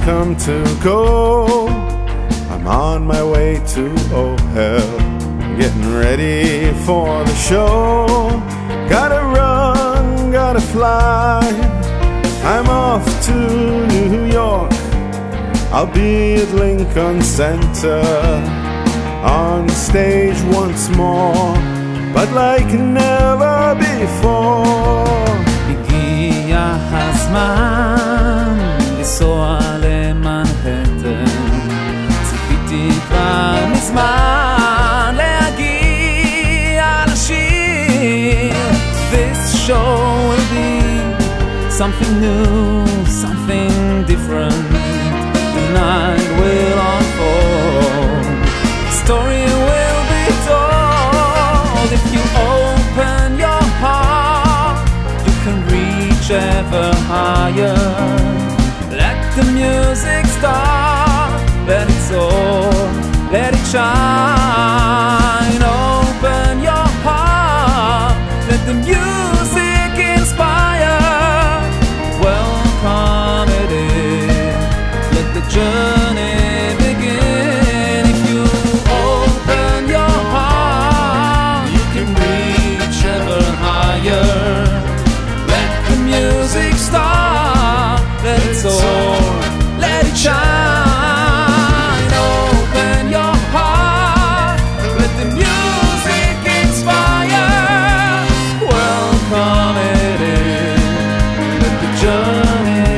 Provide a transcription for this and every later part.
come to go. I'm on my way to hell, getting ready for the show. Gotta run, gotta fly, I'm off to New York. I'll be at Lincoln Center, on stage once more, but like never before. הגיע הזמן לנסוע למנהטן, ציפיתי כבר מזמן להגיע לשיר. This show will be something new, something different. The night will unfold, the story will be told. If you open your heart, you can reach ever higher. Let the music start, let it soar, let it shine. Open your heart, let the music inspire. Welcome it in, let the journey begin. If you open your heart, you can reach ever higher. Let the music start, let it soar, let it shine. Open your heart, let the music inspire. Welcome it in, let the journey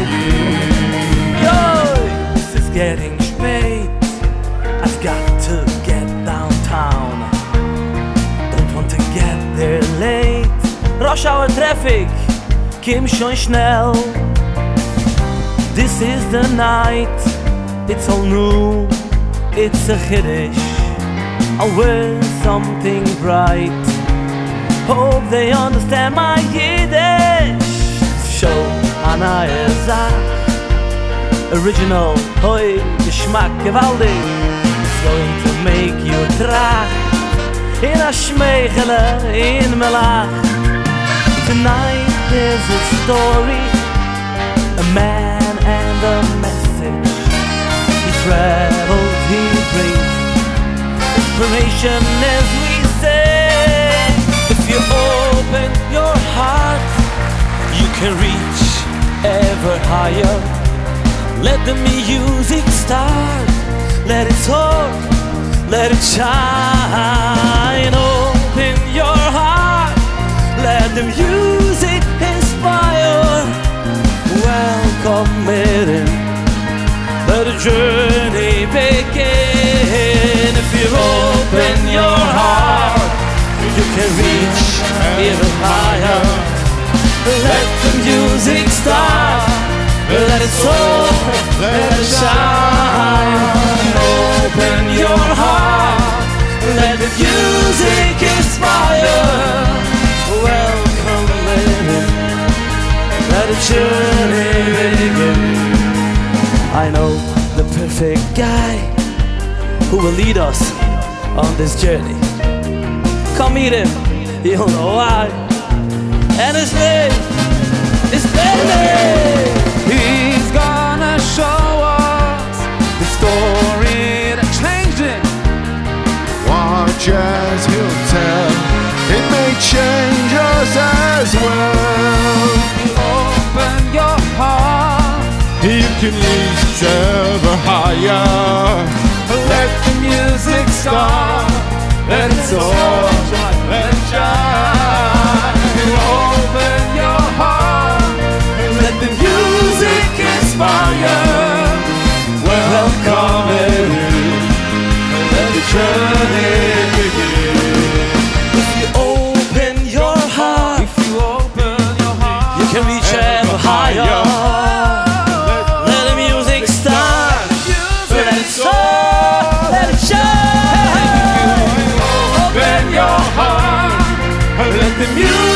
begin. Yo, this is getting spät, I've got to get downtown. Don't want to get there late. Rush hour traffic, Kim schon schnell. This is the night, it's all new, it's a Kiddush. I'll wear something bright, hope they understand my Yiddish. Show Anaya Zach, original, hoi, Geschmack, gewaltig. It's going to make you trach, in a schmeichele, in melach. Tonight there's a story, a man and a message. He travels, he brings inspiration as we say. If you open your heart, you can reach ever higher. Let the music start, let it soar, let it shine. Open your heart, let the music inspire. Welcome it in, let the journey begin. If you open your heart, you can reach even higher. Let the music start, let it soar, let it shine. Open your heart, let the music inspire. Welcome in, let the journey begin. I know the perfect guy who will lead us on this journey. Come meet him, you'll know why. And his name is Benny. He's gonna show us the story that changed him. Watch as he'll tell, it may change us as well. You open your heart, You can reach ever higher. let the music start, let it soar, let it shine. Open your heart, let the music inspire. Welcome it in, let the journey begin. If you open your heart, you can reach ever higher. Let the music start, let it soar, let it shine. Open your heart, let the music